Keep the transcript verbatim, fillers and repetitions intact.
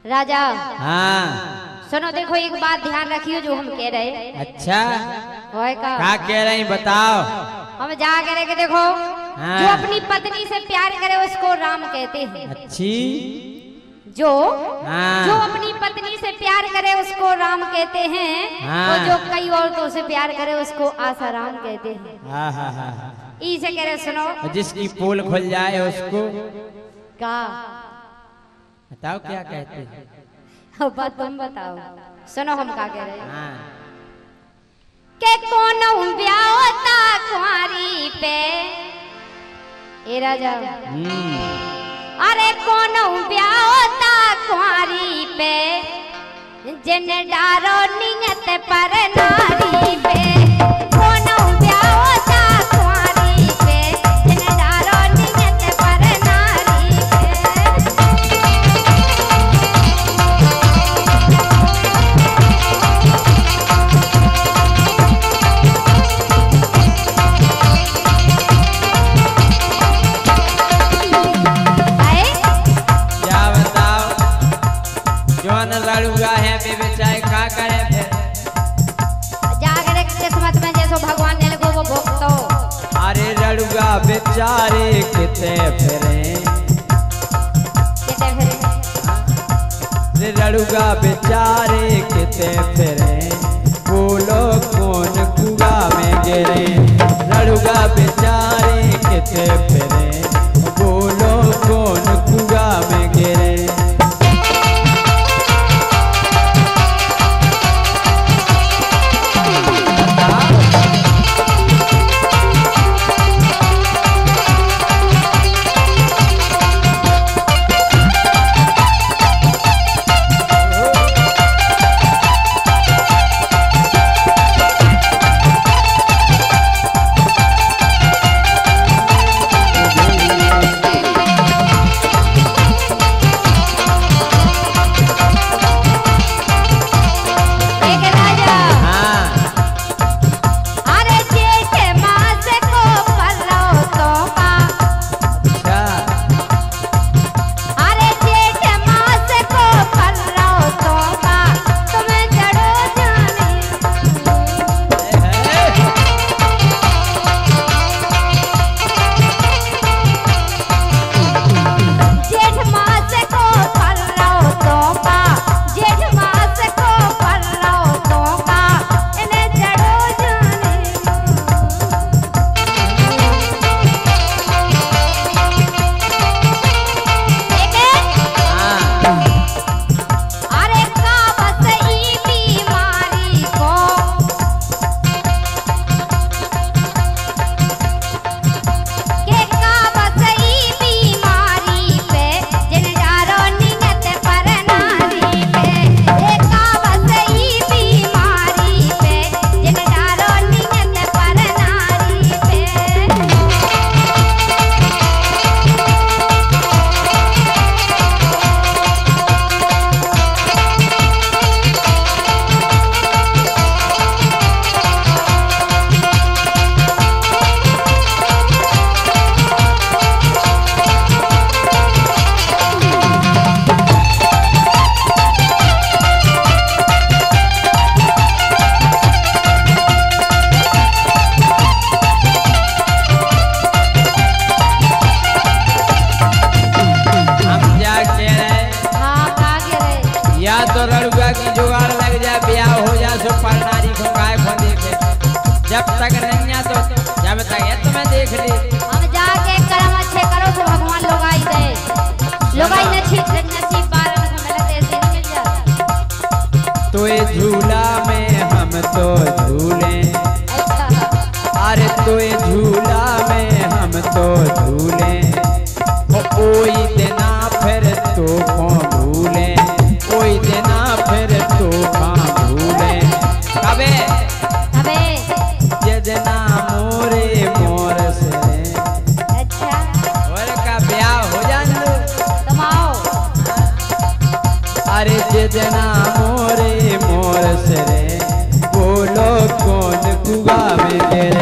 राजा। हाँ सुनो, देखो एक बात ध्यान रखियो जो हम कह रहे। अच्छा होए का क्या कह रही बताओ। हम जा करे के देखो। हाँ। जो अपनी पत्नी से प्यार करे उसको राम कहते हैं। अच्छी जो हाँ। जो अपनी पत्नी से प्यार करे उसको राम कहते हैं। हाँ। और जो कई औरतों से प्यार करे उसको आसाराम कहते हैं। हाँ हाँ हाँ। इसे कह रहे सुनो। जिसकी पोल खुल जाए उसको का बताओ क्या कहते हैं। बात तुम बताओ। सुनो हम क्या कह रहे हैं। हाँ। के कौन ब्याह होता कुंवारी पे ए राजा। अरे कौन ब्याह होता कुंवारी पे जिन डारो नियत पर नारी पे। कौन ब्याह होता कुंवारी पे जिन डारो नियत पर नारी लड़ुआ है बेचारे का करे फिर जागरे किस्मत में जैसो भगवान ने को वो भोगतो। अरे लड़ुआ बेचारे किते फिरे किते फिरे रे लड़ुआ बेचारे किते फिरे। बोलो कौन कुआ में गिरे। लड़ुआ बेचारे किते फिरे। बोलो कौन कुआ में गिरे। तो लड़ुआ की जुगाड़ लग जाए ब्याह हो जाए सो पर नारी को काय को देखे। जब तक नहीं तो जब तक ये तुम्हें देख ली। हम जाके कर्म अच्छे करो तो भगवान लोग आई दे। लोग आई नसीब नसीब बार में मिलते ऐसे मिल जाता। तो ये झूला में हम तो झूले। अरे तो ये झूला में हम तो झूले। कोई देना फिर तो कौन भूले। कोई देना फिर तो कहाँ भूले। कबे कबे जजना मोरे मोर से। अच्छा और का ब्याह हो जाए तुम आओ। अरे जजना मोरे मोर से बोलो कौन कुआ में गिरे।